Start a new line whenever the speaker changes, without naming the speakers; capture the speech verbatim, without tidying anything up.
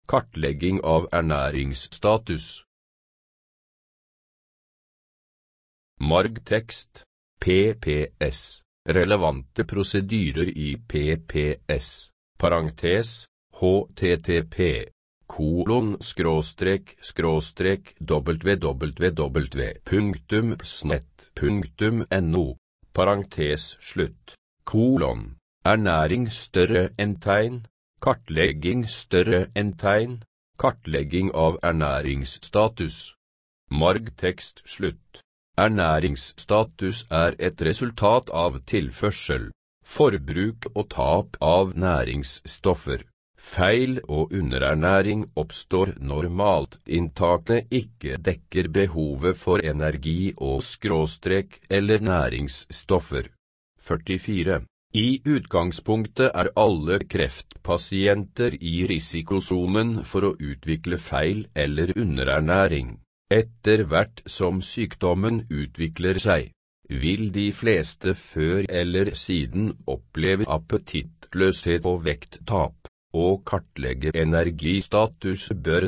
Kartlegging av ernæringsstatus. Margtekst, P P S. Relevante prosedyrer i P P S. Parentes, H T T P, kolon, skråstrek, skråstrek, www, punktum, snett, punktum, no, parentes, slutt, kolon, ernæring større enn tegn, kartlegging større enn tegn, kartlegging av ernæringsstatus. Margtekst, slutt. Ernæringsstatus er et resultat av tilførsel, forbruk og tap av næringsstoffer. Feil og underernæring oppstår når matinntakene ikke dekker behovet for energi og skråstrek eller næringsstoffer. førtifire. I utgangspunktet er alle kreftpasienter i risikosonen for å utvikle feil eller underernæring. Etter hvert som sykdommen utvikler seg, vil de fleste før eller siden oppleve appetittløshet og vekttap, og kartlegge energistatus bør